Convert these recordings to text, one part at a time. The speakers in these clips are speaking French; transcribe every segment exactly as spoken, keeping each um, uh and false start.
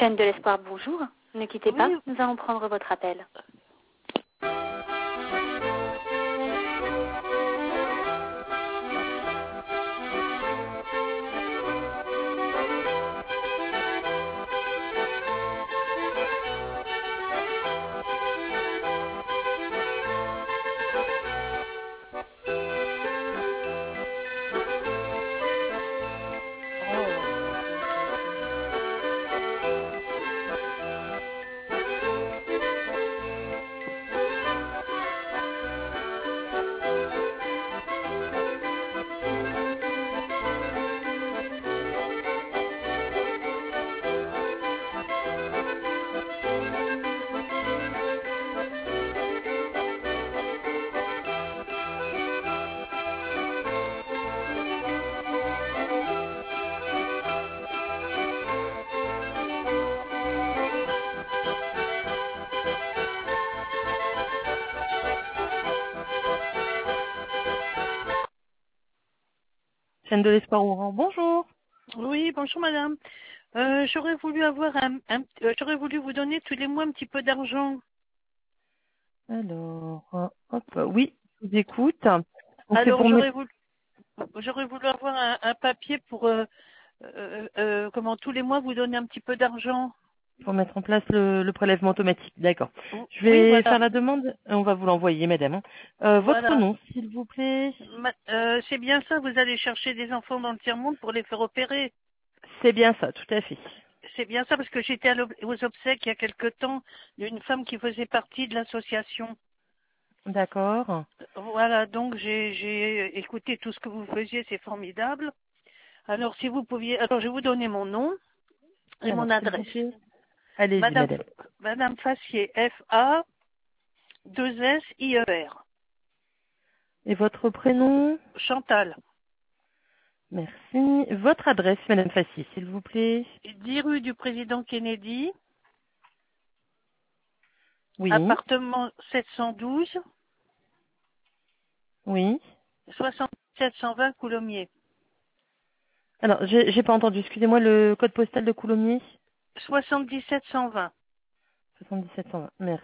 Chaîne de l'espoir, bonjour. Ne quittez pas, Oui. nous allons prendre votre appel. Oh, c'est c'est- c'est- Chaîne de l'espoir Oran, bonjour. Oui, bonjour madame. Euh, j'aurais voulu avoir un, un- euh, j'aurais voulu vous donner tous les mois un petit peu d'argent. Alors, euh, hop, oui, je vous écoute. Donc c'est Alors pour mettre, j'aurais voulu, j'aurais voulu avoir un, un papier pour, euh, euh, euh, comment tous les mois vous donner un petit peu d'argent. pour mettre en place le, le prélèvement automatique. D'accord. Je Oui, vais faire voilà, la demande et on va vous l'envoyer, madame. hein. Euh, votre voilà. nom, s'il vous plaît. Ma- euh, c'est bien ça, vous allez chercher des enfants dans le tiers-monde pour les faire opérer. C'est bien ça, tout à fait. C'est bien ça parce que j'étais à l'ob- aux obsèques il y a quelque temps d'une femme qui faisait partie de l'association. D'accord. Voilà, donc j'ai j'ai écouté tout ce que vous faisiez, c'est formidable. Alors si vous pouviez, alors je vais vous donner mon nom et Alors, mon s'il vous adresse. plaît. Allez-y, Madame madame. Madame Fassier, F A deux S I E R. Et votre prénom? Chantal. Merci. Votre adresse, madame Fassi, s'il vous plaît. dix rue du Président Kennedy, Oui. appartement sept cent douze, Oui. soixante-sept cent vingt Coulommiers. Alors, j'ai j'ai pas entendu. Excusez-moi, le code postal de Coulommiers. soixante-dix-sept cent vingt. soixante-dix-sept cent vingt. Merci.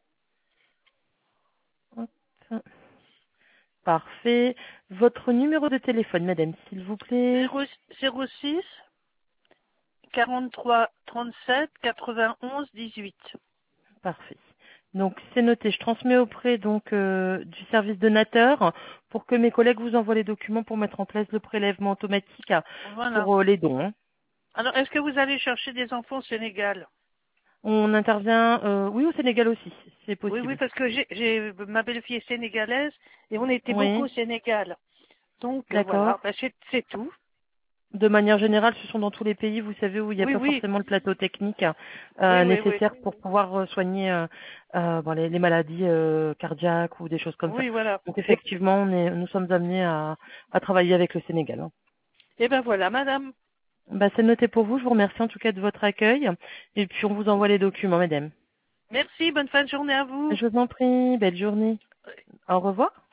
Hop. Parfait. Votre numéro de téléphone, madame, s'il vous plaît. zéro six quarante-trois trente-sept quatre-vingt-onze dix-huit. Parfait. Donc c'est noté. Je transmets auprès donc euh, du service donateur pour que mes collègues vous envoient les documents pour mettre en place le prélèvement automatique hein, Voilà. pour euh, les dons. hein. Alors, est-ce que vous allez chercher des enfants au Sénégal? On intervient, euh, oui, au Sénégal aussi, c'est Oui, oui, possible. parce que j'ai j'ai- ma belle-fille est sénégalaise et on était beaucoup Oui, au Sénégal. Donc, euh, d'accord. voilà, ben, c'est c'est tout. De manière générale, ce sont dans tous les pays, vous savez, où il n'y a Oui, pas oui, forcément le plateau technique oui, euh, oui, oui. nécessaire pour pouvoir euh, soigner euh, euh, bon, les, les maladies euh, cardiaques ou des choses comme ça. Oui, voilà. Donc effectivement, on est, nous sommes amenés à, à travailler avec le Sénégal. hein. Et ben voilà, madame. Bah, c'est noté pour vous. Je vous remercie en tout cas de votre accueil. Et puis on vous envoie les documents, madame. Merci, bonne fin de journée à vous. Je vous en prie. Belle journée. Au revoir.